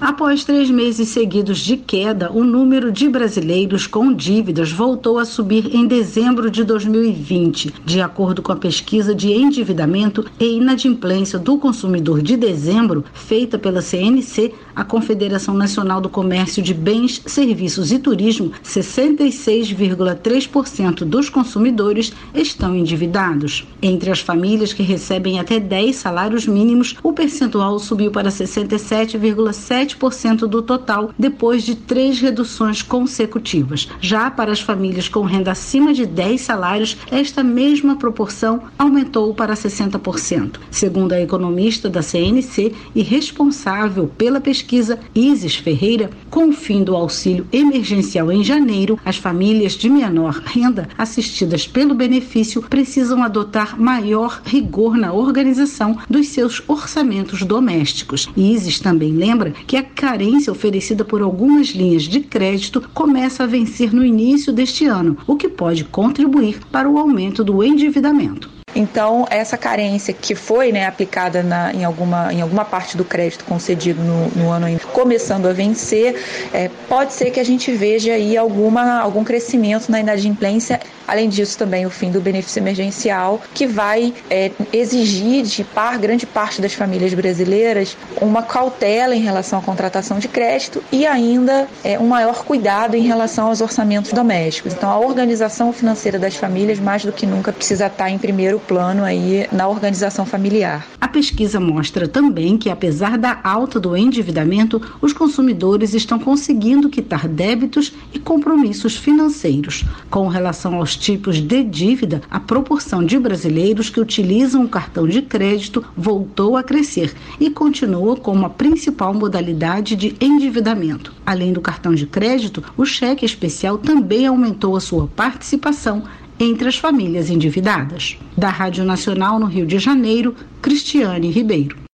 Após 3 meses seguidos de queda, o número de brasileiros com dívidas voltou a subir em dezembro de 2020, de acordo com a pesquisa de endividamento e inadimplência do consumidor de dezembro, feita pela CNC, a Confederação Nacional do Comércio de Bens, Serviços e Turismo. 66,3% dos consumidores estão endividados. Entre as famílias que recebem até 10 salários mínimos, o percentual subiu para 67,7% do total, depois de 3 reduções consecutivas. Já para as famílias com renda acima de 10 salários, esta mesma proporção aumentou para 60%. Segundo a economista da CNC e responsável pela pesquisa, Isis Ferreira, com o fim do auxílio emergencial em janeiro, as famílias de menor renda assistidas pelo benefício precisam adotar maior rigor na organização dos seus orçamentos domésticos. Isis também lembra que a carência oferecida por algumas linhas de crédito começa a vencer no início deste ano, o que pode contribuir para o aumento do endividamento. Então, essa carência que foi aplicada em alguma parte do crédito concedido no ano começando a vencer, pode ser que a gente veja aí algum crescimento na inadimplência. Além disso, também o fim do benefício emergencial, que vai exigir de grande parte das famílias brasileiras uma cautela em relação à contratação de crédito e ainda um maior cuidado em relação aos orçamentos domésticos. Então, a organização financeira das famílias, mais do que nunca, precisa estar em primeiro plano aí na organização familiar. A pesquisa mostra também que, apesar da alta do endividamento, os consumidores estão conseguindo quitar débitos e compromissos financeiros. Com relação aos tipos de dívida, a proporção de brasileiros que utilizam o cartão de crédito voltou a crescer e continua como a principal modalidade de endividamento. Além do cartão de crédito, o cheque especial também aumentou a sua participação entre as famílias endividadas. Da Rádio Nacional no Rio de Janeiro, Cristiane Ribeiro.